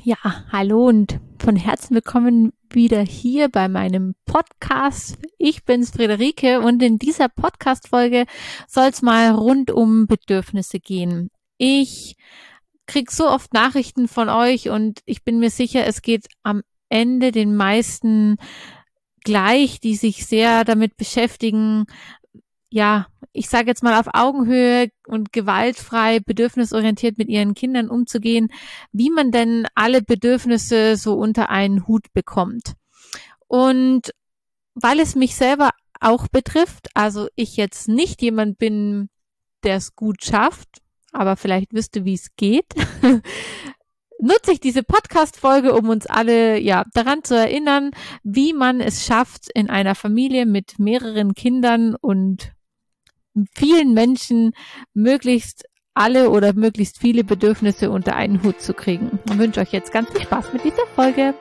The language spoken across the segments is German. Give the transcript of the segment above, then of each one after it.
Ja, hallo und von Herzen willkommen wieder hier bei meinem Podcast. Ich bin's, Friederike, und in dieser Podcast-Folge soll es mal rund um Bedürfnisse gehen. Ich krieg so oft Nachrichten von euch und ich bin mir sicher, es geht am Ende den meisten gleich, die sich sehr damit beschäftigen, ja, ich sage jetzt mal auf Augenhöhe und gewaltfrei, bedürfnisorientiert mit ihren Kindern umzugehen, wie man denn alle Bedürfnisse so unter einen Hut bekommt. Und weil es mich selber auch betrifft, also ich jetzt nicht jemand bin, der es gut schafft, aber vielleicht wüsste, wie es geht, nutze ich diese Podcast-Folge, um uns alle daran zu erinnern, wie man es schafft, in einer Familie mit mehreren Kindern und vielen Menschen möglichst alle oder möglichst viele Bedürfnisse unter einen Hut zu kriegen. Ich wünsche euch jetzt ganz viel Spaß mit dieser Folge.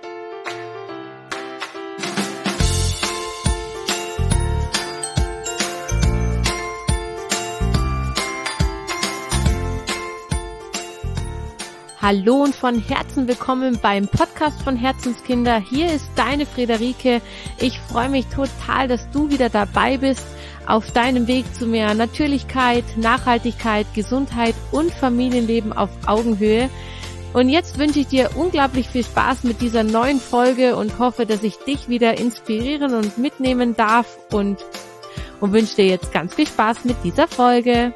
Hallo und von Herzen willkommen beim Podcast von Herzenskinder. Hier ist deine Friederike. Ich freue mich total, dass du wieder dabei bist auf deinem Weg zu mehr Natürlichkeit, Nachhaltigkeit, Gesundheit und Familienleben auf Augenhöhe. Und jetzt wünsche ich dir unglaublich viel Spaß mit dieser neuen Folge und hoffe, dass ich dich wieder inspirieren und mitnehmen darf und wünsche dir jetzt ganz viel Spaß mit dieser Folge.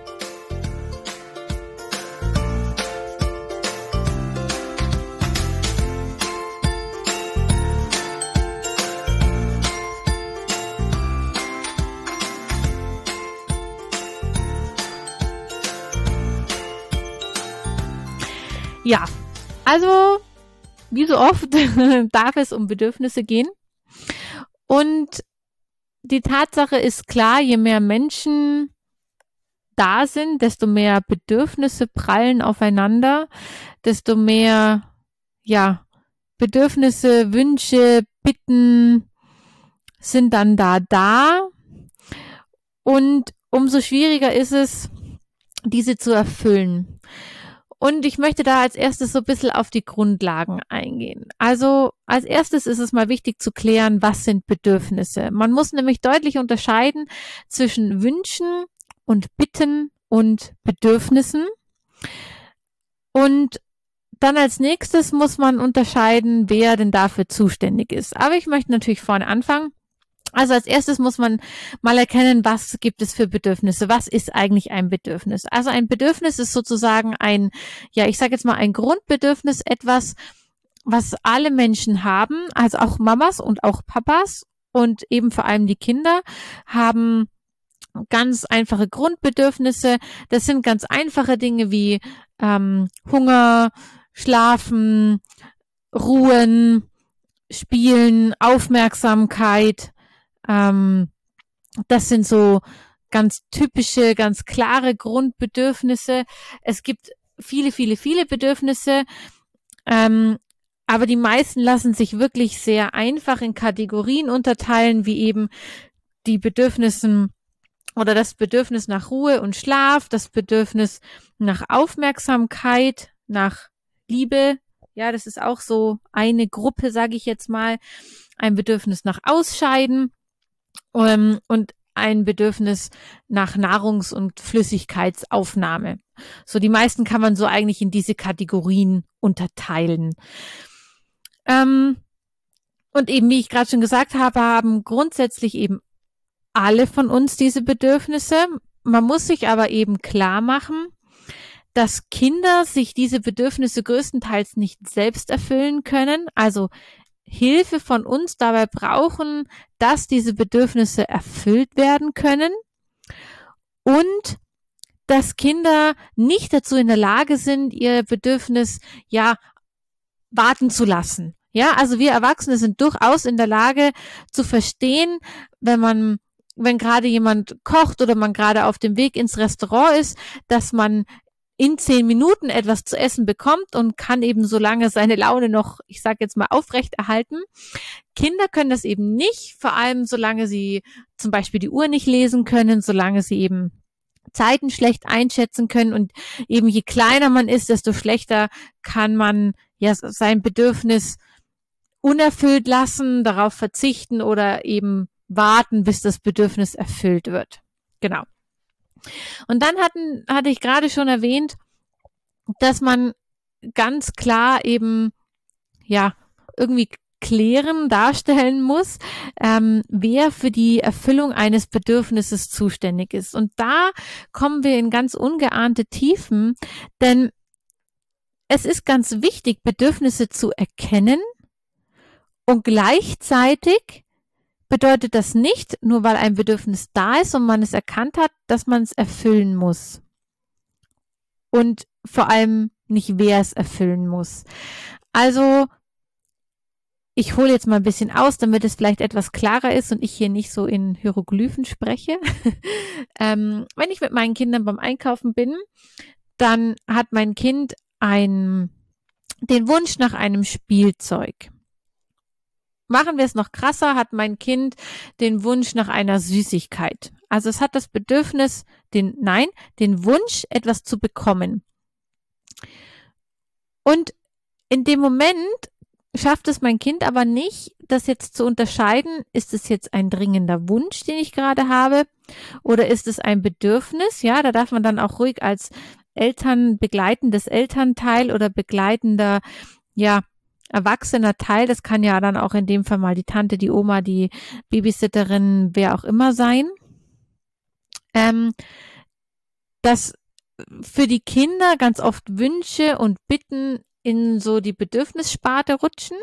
Ja, also wie so oft darf es um Bedürfnisse gehen. Und die Tatsache ist klar, je mehr Menschen da sind, desto mehr Bedürfnisse prallen aufeinander, desto mehr Bedürfnisse, Wünsche, Bitten sind dann da. Und umso schwieriger ist es, diese zu erfüllen. Und ich möchte da als erstes so ein bisschen auf die Grundlagen eingehen. Also als erstes ist es mal wichtig zu klären, was sind Bedürfnisse. Man muss nämlich deutlich unterscheiden zwischen Wünschen und Bitten und Bedürfnissen. Und dann als nächstes muss man unterscheiden, wer denn dafür zuständig ist. Aber ich möchte natürlich vorne anfangen. Also als erstes muss man mal erkennen, was gibt es für Bedürfnisse? Was ist eigentlich ein Bedürfnis? Also ein Bedürfnis ist sozusagen ein Grundbedürfnis, etwas, was alle Menschen haben, also auch Mamas und auch Papas und eben vor allem die Kinder haben ganz einfache Grundbedürfnisse. Das sind ganz einfache Dinge wie Hunger, Schlafen, Ruhen, Spielen, Aufmerksamkeit. Das sind so ganz typische, ganz klare Grundbedürfnisse. Es gibt viele Bedürfnisse, aber die meisten lassen sich wirklich sehr einfach in Kategorien unterteilen, wie eben die Bedürfnisse oder das Bedürfnis nach Ruhe und Schlaf, das Bedürfnis nach Aufmerksamkeit, nach Liebe. Ja, das ist auch so eine Gruppe, sage ich jetzt mal. Ein Bedürfnis nach Ausscheiden und ein Bedürfnis nach Nahrungs- und Flüssigkeitsaufnahme. So die meisten kann man so eigentlich in diese Kategorien unterteilen. Und eben, wie ich gerade schon gesagt habe, haben grundsätzlich eben alle von uns diese Bedürfnisse. Man muss sich aber eben klar machen, dass Kinder sich diese Bedürfnisse größtenteils nicht selbst erfüllen können, also Hilfe von uns dabei brauchen, dass diese Bedürfnisse erfüllt werden können und dass Kinder nicht dazu in der Lage sind, ihr Bedürfnis warten zu lassen. Ja, also wir Erwachsene sind durchaus in der Lage zu verstehen, wenn gerade jemand kocht oder man gerade auf dem Weg ins Restaurant ist, dass man in 10 Minuten etwas zu essen bekommt und kann eben so lange seine Laune noch, ich sage jetzt mal, aufrechterhalten. Kinder können das eben nicht, vor allem solange sie zum Beispiel die Uhr nicht lesen können, solange sie eben Zeiten schlecht einschätzen können und eben je kleiner man ist, desto schlechter kann man ja sein Bedürfnis unerfüllt lassen, darauf verzichten oder eben warten, bis das Bedürfnis erfüllt wird. Genau. Und dann hatte ich gerade schon erwähnt, dass man ganz klar eben, ja, irgendwie darstellen muss, wer für die Erfüllung eines Bedürfnisses zuständig ist. Und da kommen wir in ganz ungeahnte Tiefen, denn es ist ganz wichtig, Bedürfnisse zu erkennen, und gleichzeitig bedeutet das nicht, nur weil ein Bedürfnis da ist und man es erkannt hat, dass man es erfüllen muss. Und vor allem nicht, wer es erfüllen muss. Also, ich hole jetzt mal ein bisschen aus, damit es vielleicht etwas klarer ist und ich hier nicht so in Hieroglyphen spreche. Wenn ich mit meinen Kindern beim Einkaufen bin, dann hat mein Kind den Wunsch nach einem Spielzeug. Machen wir es noch krasser, hat mein Kind den Wunsch nach einer Süßigkeit. Also es hat das Bedürfnis, den Wunsch, etwas zu bekommen. Und in dem Moment schafft es mein Kind aber nicht, das jetzt zu unterscheiden, ist es jetzt ein dringender Wunsch, den ich gerade habe, oder ist es ein Bedürfnis? Ja, da darf man dann auch ruhig als begleitendes Elternteil oder begleitender, ja, erwachsener Teil, das kann ja dann auch in dem Fall mal die Tante, die Oma, die Babysitterin, wer auch immer sein, dass für die Kinder ganz oft Wünsche und Bitten in so die Bedürfnissparte rutschen.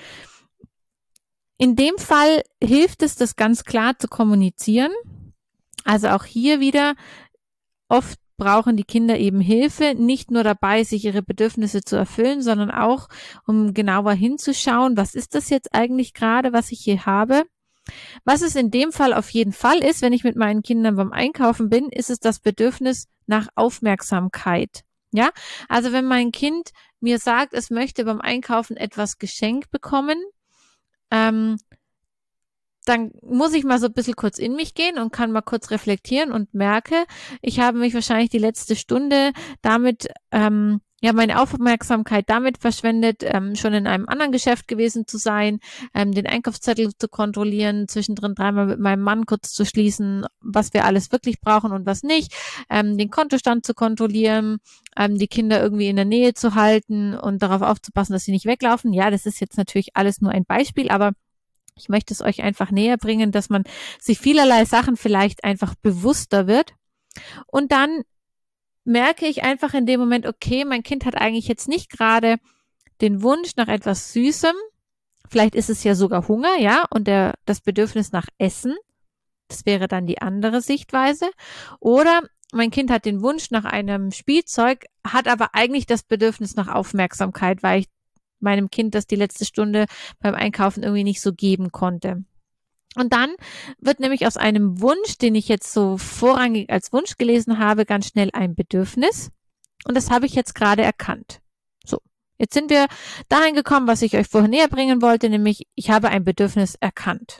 In dem Fall hilft es, das ganz klar zu kommunizieren. Also auch hier wieder, oft brauchen die Kinder eben Hilfe, nicht nur dabei, sich ihre Bedürfnisse zu erfüllen, sondern auch, um genauer hinzuschauen, was ist das jetzt eigentlich gerade, was ich hier habe. Was es in dem Fall auf jeden Fall ist, wenn ich mit meinen Kindern beim Einkaufen bin, ist es das Bedürfnis nach Aufmerksamkeit. Ja, also wenn mein Kind mir sagt, es möchte beim Einkaufen etwas geschenkt bekommen, dann muss ich mal so ein bisschen kurz in mich gehen und kann mal kurz reflektieren und merke, ich habe mich wahrscheinlich die letzte Stunde damit, meine Aufmerksamkeit damit verschwendet, schon in einem anderen Geschäft gewesen zu sein, den Einkaufszettel zu kontrollieren, zwischendrin dreimal mit meinem Mann kurz zu schließen, was wir alles wirklich brauchen und was nicht, den Kontostand zu kontrollieren, die Kinder irgendwie in der Nähe zu halten und darauf aufzupassen, dass sie nicht weglaufen. Ja, das ist jetzt natürlich alles nur ein Beispiel, aber ich möchte es euch einfach näher bringen, dass man sich vielerlei Sachen vielleicht einfach bewusster wird. Und dann merke ich einfach in dem Moment, okay, mein Kind hat eigentlich jetzt nicht gerade den Wunsch nach etwas Süßem. Vielleicht ist es ja sogar Hunger, ja, und das Bedürfnis nach Essen. Das wäre dann die andere Sichtweise. Oder mein Kind hat den Wunsch nach einem Spielzeug, hat aber eigentlich das Bedürfnis nach Aufmerksamkeit, weil ich meinem Kind das die letzte Stunde beim Einkaufen irgendwie nicht so geben konnte. Und dann wird nämlich aus einem Wunsch, den ich jetzt so vorrangig als Wunsch gelesen habe, ganz schnell ein Bedürfnis. Und das habe ich jetzt gerade erkannt. So, jetzt sind wir dahin gekommen, was ich euch vorher näher bringen wollte, nämlich ich habe ein Bedürfnis erkannt.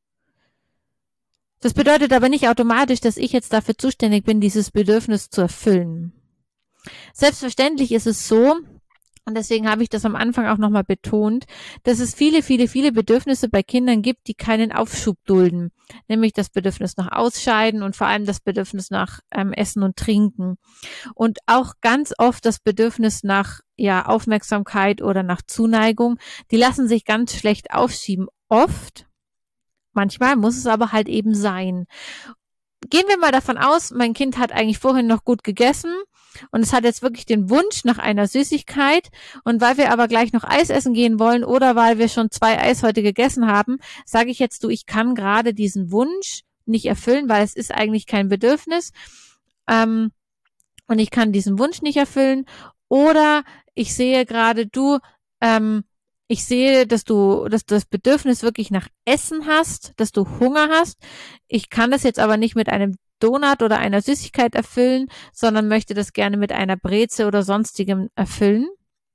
Das bedeutet aber nicht automatisch, dass ich jetzt dafür zuständig bin, dieses Bedürfnis zu erfüllen. Selbstverständlich ist es so, und deswegen habe ich das am Anfang auch nochmal betont, dass es viele Bedürfnisse bei Kindern gibt, die keinen Aufschub dulden. Nämlich das Bedürfnis nach Ausscheiden und vor allem das Bedürfnis nach Essen und Trinken. Und auch ganz oft das Bedürfnis nach Aufmerksamkeit oder nach Zuneigung. Die lassen sich ganz schlecht aufschieben. Oft. Manchmal muss es aber halt eben sein. Gehen wir mal davon aus, mein Kind hat eigentlich vorhin noch gut gegessen und es hat jetzt wirklich den Wunsch nach einer Süßigkeit, und weil wir aber gleich noch Eis essen gehen wollen oder weil wir schon 2 Eis heute gegessen haben, sage ich jetzt, ich kann gerade diesen Wunsch nicht erfüllen, weil es ist eigentlich kein Bedürfnis, und ich kann diesen Wunsch nicht erfüllen. Oder ich sehe gerade, ich sehe, dass du das Bedürfnis wirklich nach Essen hast, dass du Hunger hast. Ich kann das jetzt aber nicht mit einem Donut oder einer Süßigkeit erfüllen, sondern möchte das gerne mit einer Breze oder sonstigem erfüllen.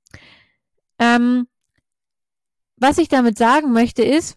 Was ich damit sagen möchte ist,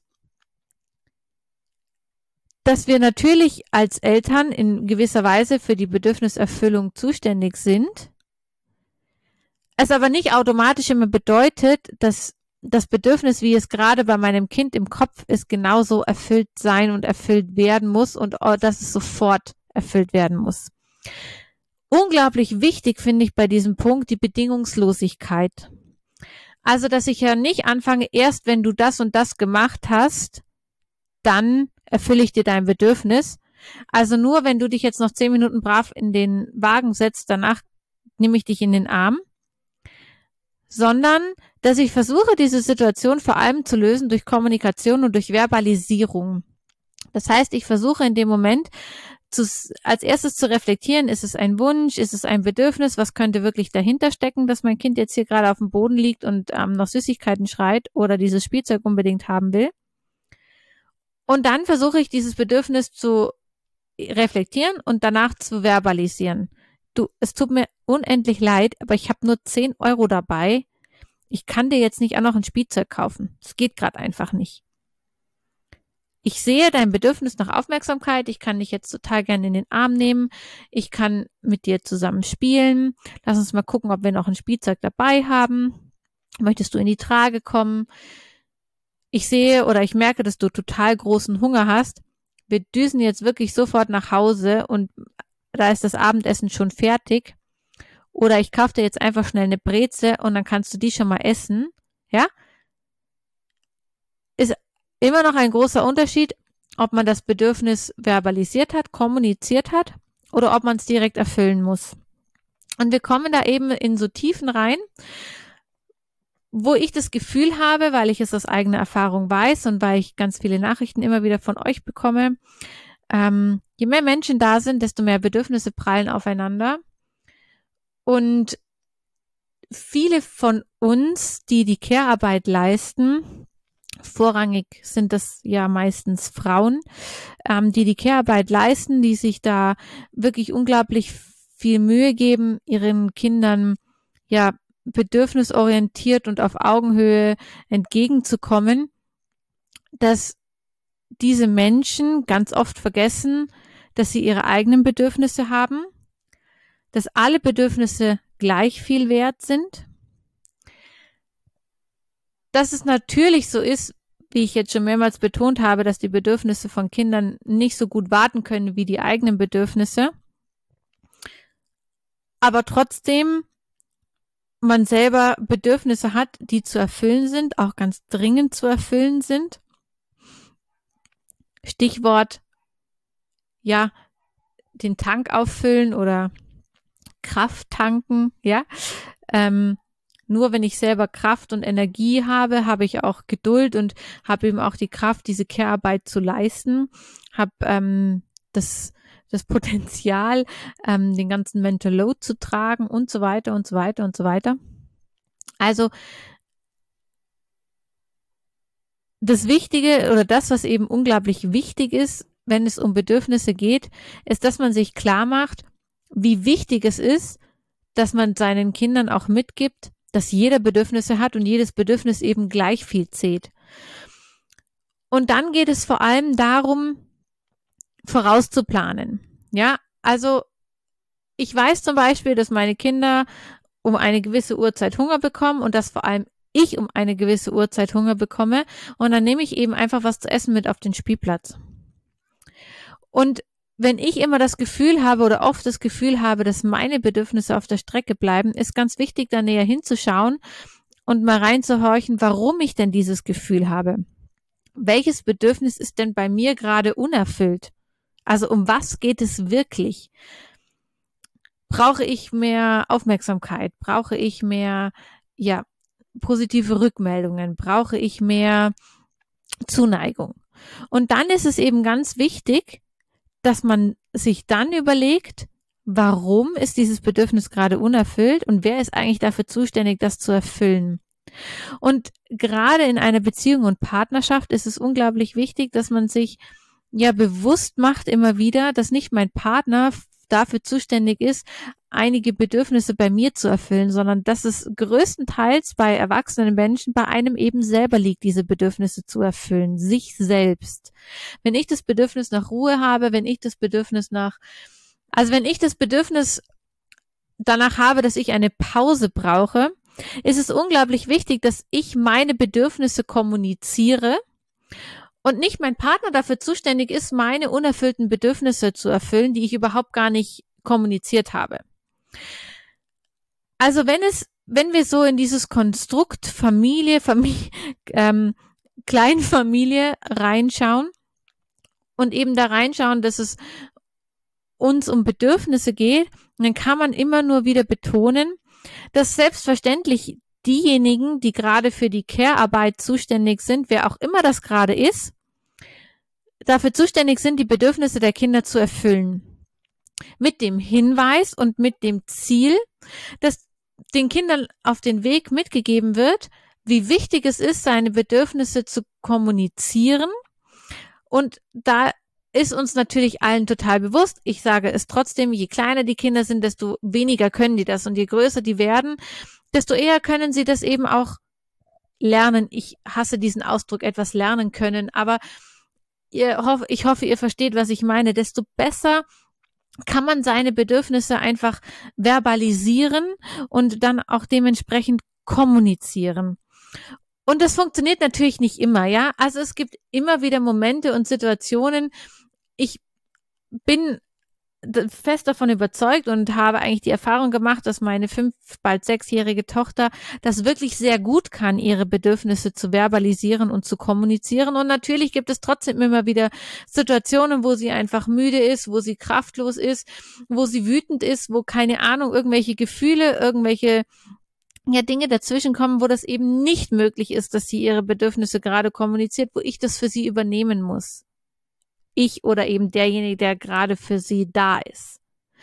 dass wir natürlich als Eltern in gewisser Weise für die Bedürfniserfüllung zuständig sind. Es aber nicht automatisch immer bedeutet, dass das Bedürfnis, wie es gerade bei meinem Kind im Kopf ist, genauso erfüllt sein und erfüllt werden muss und dass es sofort erfüllt werden muss. Unglaublich wichtig finde ich bei diesem Punkt die Bedingungslosigkeit. Also, dass ich ja nicht anfange, erst wenn du das und das gemacht hast, dann erfülle ich dir dein Bedürfnis. Also nur, wenn du dich jetzt noch 10 Minuten brav in den Wagen setzt, danach nehme ich dich in den Arm. Sondern, dass ich versuche, diese Situation vor allem zu lösen durch Kommunikation und durch Verbalisierung. Das heißt, ich versuche in dem Moment als erstes zu reflektieren, ist es ein Wunsch, ist es ein Bedürfnis, was könnte wirklich dahinter stecken, dass mein Kind jetzt hier gerade auf dem Boden liegt und noch Süßigkeiten schreit oder dieses Spielzeug unbedingt haben will. Und dann versuche ich, dieses Bedürfnis zu reflektieren und danach zu verbalisieren. Du, es tut mir unendlich leid, aber ich habe nur 10 Euro dabei. Ich kann dir jetzt nicht auch noch ein Spielzeug kaufen. Es geht gerade einfach nicht. Ich sehe dein Bedürfnis nach Aufmerksamkeit. Ich kann dich jetzt total gerne in den Arm nehmen. Ich kann mit dir zusammen spielen. Lass uns mal gucken, ob wir noch ein Spielzeug dabei haben. Möchtest du in die Trage kommen? Ich sehe oder ich merke, dass du total großen Hunger hast. Wir düsen jetzt wirklich sofort nach Hause und da ist das Abendessen schon fertig. Oder ich kaufe dir jetzt einfach schnell eine Breze und dann kannst du die schon mal essen. Ja? Ist immer noch ein großer Unterschied, ob man das Bedürfnis verbalisiert hat, kommuniziert hat oder ob man es direkt erfüllen muss. Und wir kommen da eben in so Tiefen rein, wo ich das Gefühl habe, weil ich es aus eigener Erfahrung weiß und weil ich ganz viele Nachrichten immer wieder von euch bekomme, je mehr Menschen da sind, desto mehr Bedürfnisse prallen aufeinander. Und viele von uns, die die Care-Arbeit leisten, vorrangig sind das ja meistens Frauen, die die Care-Arbeit leisten, die sich da wirklich unglaublich viel Mühe geben, ihren Kindern ja bedürfnisorientiert und auf Augenhöhe entgegenzukommen, dass diese Menschen ganz oft vergessen, dass sie ihre eigenen Bedürfnisse haben, dass alle Bedürfnisse gleich viel wert sind, dass es natürlich so ist, wie ich jetzt schon mehrmals betont habe, dass die Bedürfnisse von Kindern nicht so gut warten können wie die eigenen Bedürfnisse, aber trotzdem man selber Bedürfnisse hat, die zu erfüllen sind, auch ganz dringend zu erfüllen sind. Stichwort, ja, den Tank auffüllen oder Kraft tanken, ja. Nur wenn ich selber Kraft und Energie habe, habe ich auch Geduld und habe eben auch die Kraft, diese Care-Arbeit zu leisten, habe das Potenzial, den ganzen Mental Load zu tragen und so weiter und so weiter und so weiter. Also das Wichtige oder das, was eben unglaublich wichtig ist, wenn es um Bedürfnisse geht, ist, dass man sich klar macht, wie wichtig es ist, dass man seinen Kindern auch mitgibt, dass jeder Bedürfnisse hat und jedes Bedürfnis eben gleich viel zählt. Und dann geht es vor allem darum, vorauszuplanen. Ja, also ich weiß zum Beispiel, dass meine Kinder um eine gewisse Uhrzeit Hunger bekommen und dass vor allem ich um eine gewisse Uhrzeit Hunger bekomme und dann nehme ich eben einfach was zu essen mit auf den Spielplatz. Und wenn ich immer das Gefühl habe oder oft das Gefühl habe, dass meine Bedürfnisse auf der Strecke bleiben, ist ganz wichtig, da näher hinzuschauen und mal reinzuhorchen, warum ich denn dieses Gefühl habe. Welches Bedürfnis ist denn bei mir gerade unerfüllt? Also um was geht es wirklich? Brauche ich mehr Aufmerksamkeit? Brauche ich mehr, ja, positive Rückmeldungen? Brauche ich mehr Zuneigung? Und dann ist es eben ganz wichtig, dass man sich dann überlegt, warum ist dieses Bedürfnis gerade unerfüllt und wer ist eigentlich dafür zuständig, das zu erfüllen. Und gerade in einer Beziehung und Partnerschaft ist es unglaublich wichtig, dass man sich ja bewusst macht immer wieder, dass nicht mein Partner dafür zuständig ist, einige Bedürfnisse bei mir zu erfüllen, sondern dass es größtenteils bei erwachsenen Menschen bei einem eben selber liegt, diese Bedürfnisse zu erfüllen, sich selbst. Wenn ich das Bedürfnis nach Ruhe habe, wenn ich das Bedürfnis danach habe, dass ich eine Pause brauche, ist es unglaublich wichtig, dass ich meine Bedürfnisse kommuniziere und nicht mein Partner dafür zuständig ist, meine unerfüllten Bedürfnisse zu erfüllen, die ich überhaupt gar nicht kommuniziert habe. Also wenn wir so in dieses Konstrukt Familie, Kleinfamilie reinschauen und eben da reinschauen, dass es uns um Bedürfnisse geht, dann kann man immer nur wieder betonen, dass selbstverständlich diejenigen, die gerade für die Care-Arbeit zuständig sind, wer auch immer das gerade ist, dafür zuständig sind, die Bedürfnisse der Kinder zu erfüllen. Mit dem Hinweis und mit dem Ziel, dass den Kindern auf den Weg mitgegeben wird, wie wichtig es ist, seine Bedürfnisse zu kommunizieren. Und da ist uns natürlich allen total bewusst. Ich sage es trotzdem, je kleiner die Kinder sind, desto weniger können die das. Und je größer die werden, desto eher können sie das eben auch lernen. Ich hasse diesen Ausdruck, etwas lernen können. Aber ich hoffe, ihr versteht, was ich meine. Desto besser kann man seine Bedürfnisse einfach verbalisieren und dann auch dementsprechend kommunizieren. Und das funktioniert natürlich nicht immer, ja. Also es gibt immer wieder Momente und Situationen. Ich bin fest davon überzeugt und habe eigentlich die Erfahrung gemacht, dass meine bald 6-jährige Tochter das wirklich sehr gut kann, ihre Bedürfnisse zu verbalisieren und zu kommunizieren. Und natürlich gibt es trotzdem immer wieder Situationen, wo sie einfach müde ist, wo sie kraftlos ist, wo sie wütend ist, wo keine Ahnung, irgendwelche Gefühle, irgendwelche Dinge dazwischen kommen, wo das eben nicht möglich ist, dass sie ihre Bedürfnisse gerade kommuniziert, wo ich das für sie übernehmen muss. Ich oder eben derjenige, der gerade für sie da ist.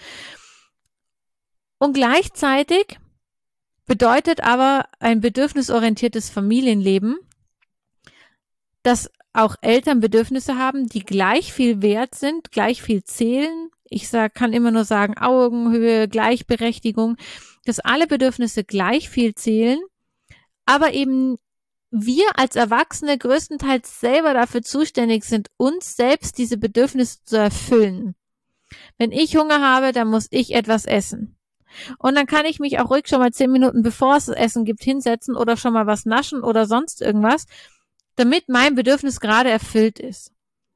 Und gleichzeitig bedeutet aber ein bedürfnisorientiertes Familienleben, dass auch Eltern Bedürfnisse haben, die gleich viel wert sind, gleich viel zählen. Kann immer nur sagen, Augenhöhe, Gleichberechtigung, dass alle Bedürfnisse gleich viel zählen, aber eben wir als Erwachsene größtenteils selber dafür zuständig sind, uns selbst diese Bedürfnisse zu erfüllen. Wenn ich Hunger habe, dann muss ich etwas essen. Und dann kann ich mich auch ruhig schon mal 10 Minuten, bevor es das Essen gibt, hinsetzen oder schon mal was naschen oder sonst irgendwas, damit mein Bedürfnis gerade erfüllt ist.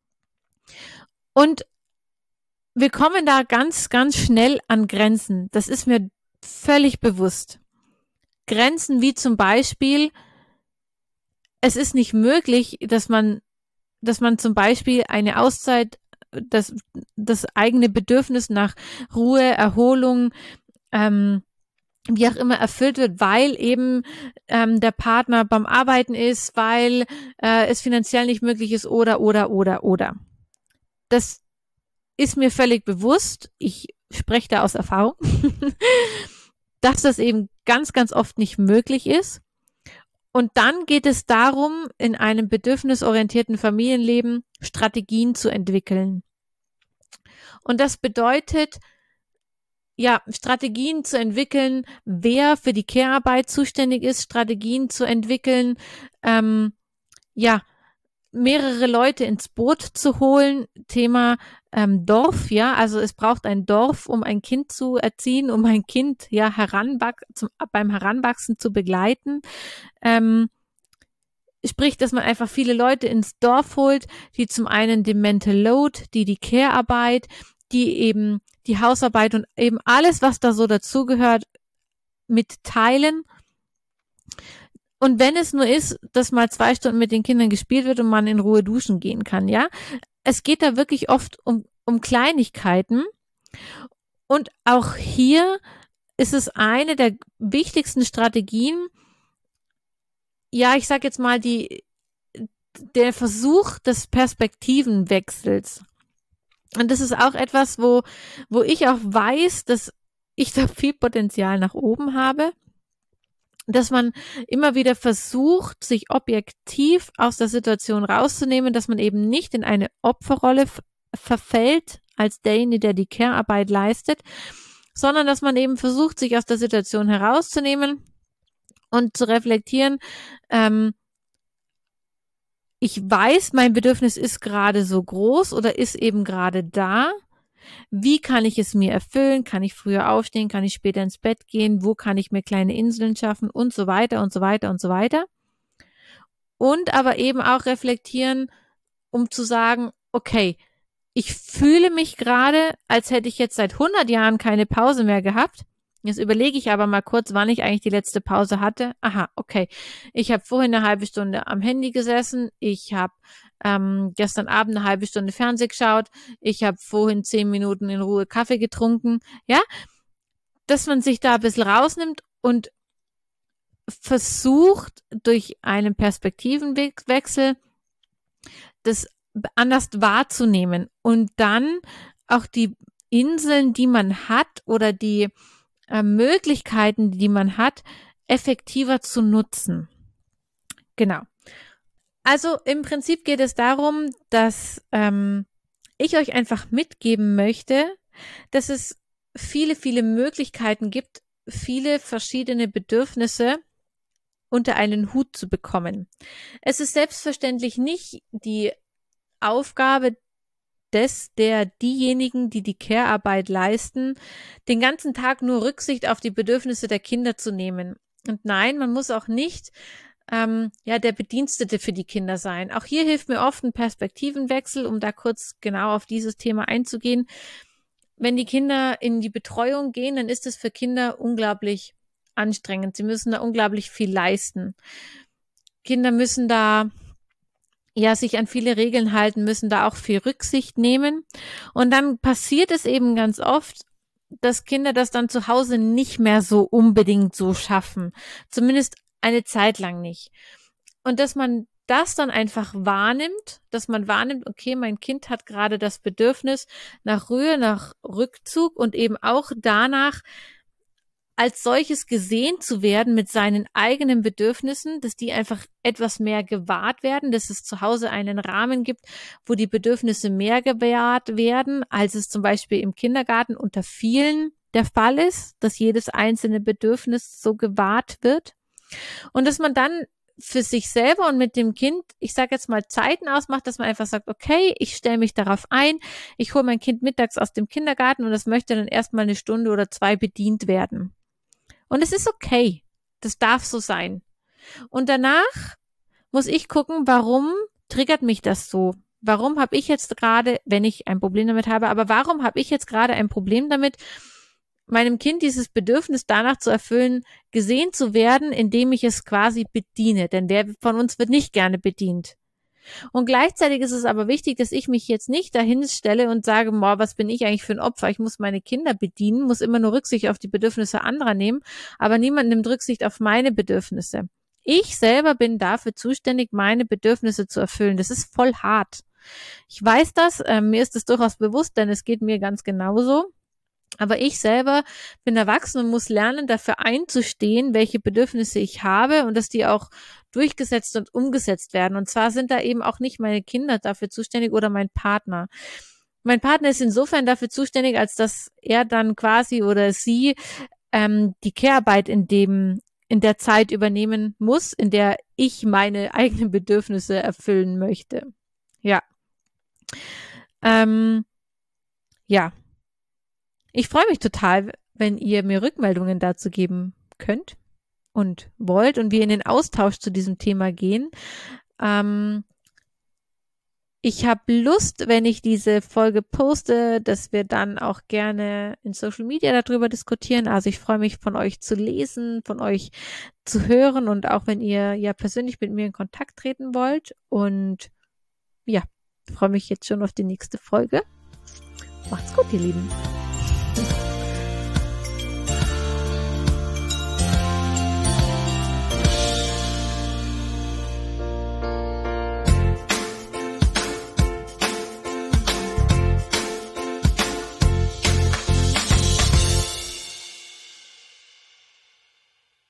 Und wir kommen da ganz, ganz schnell an Grenzen. Das ist mir völlig bewusst. Grenzen wie zum Beispiel, es ist nicht möglich, dass man zum Beispiel eine Auszeit, das eigene Bedürfnis nach Ruhe, Erholung, wie auch immer erfüllt wird, weil eben der Partner beim Arbeiten ist, weil es finanziell nicht möglich ist oder. Das ist mir völlig bewusst. Ich spreche da aus Erfahrung, dass das eben ganz, ganz oft nicht möglich ist. Und dann geht es darum, in einem bedürfnisorientierten Familienleben Strategien zu entwickeln. Und das bedeutet, Strategien zu entwickeln, wer für die Care-Arbeit zuständig ist, Strategien zu entwickeln, mehrere Leute ins Boot zu holen, Thema Dorf, also es braucht ein Dorf, um ein Kind zu erziehen, um ein Kind beim Heranwachsen zu begleiten. Sprich, dass man einfach viele Leute ins Dorf holt, die zum einen den Mental Load, die Care-Arbeit, die eben die Hausarbeit und eben alles, was da so dazugehört, mitteilen. Und wenn es nur ist, dass mal 2 Stunden mit den Kindern gespielt wird und man in Ruhe duschen gehen kann, Es geht da wirklich oft um Kleinigkeiten. Und auch hier ist es eine der wichtigsten Strategien, ich sag jetzt mal, der Versuch des Perspektivenwechsels. Und das ist auch etwas, wo ich auch weiß, dass ich da viel Potenzial nach oben habe, dass man immer wieder versucht, sich objektiv aus der Situation rauszunehmen, dass man eben nicht in eine Opferrolle verfällt als derjenige, der die Care-Arbeit leistet, sondern dass man eben versucht, sich aus der Situation herauszunehmen und zu reflektieren, ich weiß, mein Bedürfnis ist gerade so groß oder ist eben gerade da. Wie kann ich es mir erfüllen? Kann ich früher aufstehen? Kann ich später ins Bett gehen? Wo kann ich mir kleine Inseln schaffen? Und so weiter und so weiter und so weiter. Und aber eben auch reflektieren, um zu sagen, okay, ich fühle mich gerade, als hätte ich jetzt seit 100 Jahren keine Pause mehr gehabt. Jetzt überlege ich aber mal kurz, wann ich eigentlich die letzte Pause hatte. Aha, okay. Ich habe vorhin eine halbe Stunde am Handy gesessen. Ich habe gestern Abend eine halbe Stunde Fernseh geschaut. Ich habe vorhin 10 Minuten in Ruhe Kaffee getrunken. Ja, dass man sich da ein bisschen rausnimmt und versucht, durch einen Perspektivenwechsel das anders wahrzunehmen und dann auch die Inseln, die man hat oder die Möglichkeiten, die man hat, effektiver zu nutzen. Genau. Also im Prinzip geht es darum, dass ich euch einfach mitgeben möchte, dass es viele, viele Möglichkeiten gibt, viele verschiedene Bedürfnisse unter einen Hut zu bekommen. Es ist selbstverständlich nicht die Aufgabe diejenigen, die die Care-Arbeit leisten, den ganzen Tag nur Rücksicht auf die Bedürfnisse der Kinder zu nehmen. Und nein, man muss auch nicht der Bedienstete für die Kinder sein. Auch hier hilft mir oft ein Perspektivenwechsel, um da kurz genau auf dieses Thema einzugehen. Wenn die Kinder in die Betreuung gehen, dann ist es für Kinder unglaublich anstrengend. Sie müssen da unglaublich viel leisten. Kinder müssen da sich an viele Regeln halten, müssen da auch viel Rücksicht nehmen. Und dann passiert es eben ganz oft, dass Kinder das dann zu Hause nicht mehr so unbedingt so schaffen. Zumindest eine Zeit lang nicht. Und dass man das dann einfach wahrnimmt, okay, mein Kind hat gerade das Bedürfnis nach Ruhe, nach Rückzug und eben auch danach, als solches gesehen zu werden mit seinen eigenen Bedürfnissen, dass die einfach etwas mehr gewahrt werden, dass es zu Hause einen Rahmen gibt, wo die Bedürfnisse mehr gewahrt werden, als es zum Beispiel im Kindergarten unter vielen der Fall ist, dass jedes einzelne Bedürfnis so gewahrt wird. Und dass man dann für sich selber und mit dem Kind, ich sage jetzt mal, Zeiten ausmacht, dass man einfach sagt, okay, ich stelle mich darauf ein, ich hole mein Kind mittags aus dem Kindergarten und das möchte dann erstmal 1 Stunde oder 2 bedient werden. Und es ist okay. Das darf so sein. Und danach muss ich gucken, warum triggert mich das so? Warum habe ich jetzt gerade, wenn ich ein Problem damit habe, aber warum habe ich jetzt gerade ein Problem damit, meinem Kind dieses Bedürfnis danach zu erfüllen, gesehen zu werden, indem ich es quasi bediene? Denn wer von uns wird nicht gerne bedient? Und gleichzeitig ist es aber wichtig, dass ich mich jetzt nicht dahin stelle und sage, was bin ich eigentlich für ein Opfer? Ich muss meine Kinder bedienen, muss immer nur Rücksicht auf die Bedürfnisse anderer nehmen, aber niemand nimmt Rücksicht auf meine Bedürfnisse. Ich selber bin dafür zuständig, meine Bedürfnisse zu erfüllen. Das ist voll hart. Ich weiß das, mir ist es durchaus bewusst, denn es geht mir ganz genauso. Aber ich selber bin erwachsen und muss lernen, dafür einzustehen, welche Bedürfnisse ich habe und dass die auch durchgesetzt und umgesetzt werden. Und zwar sind da eben auch nicht meine Kinder dafür zuständig oder mein Partner. Mein Partner ist insofern dafür zuständig, als dass er dann quasi oder sie die Care-Arbeit in der Zeit übernehmen muss, in der ich meine eigenen Bedürfnisse erfüllen möchte. Ja. Ich freue mich total, wenn ihr mir Rückmeldungen dazu geben könnt und wollt und wir in den Austausch zu diesem Thema gehen. Ich habe Lust, wenn ich diese Folge poste, dass wir dann auch gerne in Social Media darüber diskutieren. Also ich freue mich, von euch zu lesen, von euch zu hören und auch wenn ihr ja persönlich mit mir in Kontakt treten wollt. Und ja, freue mich jetzt schon auf die nächste Folge. Macht's gut, ihr Lieben.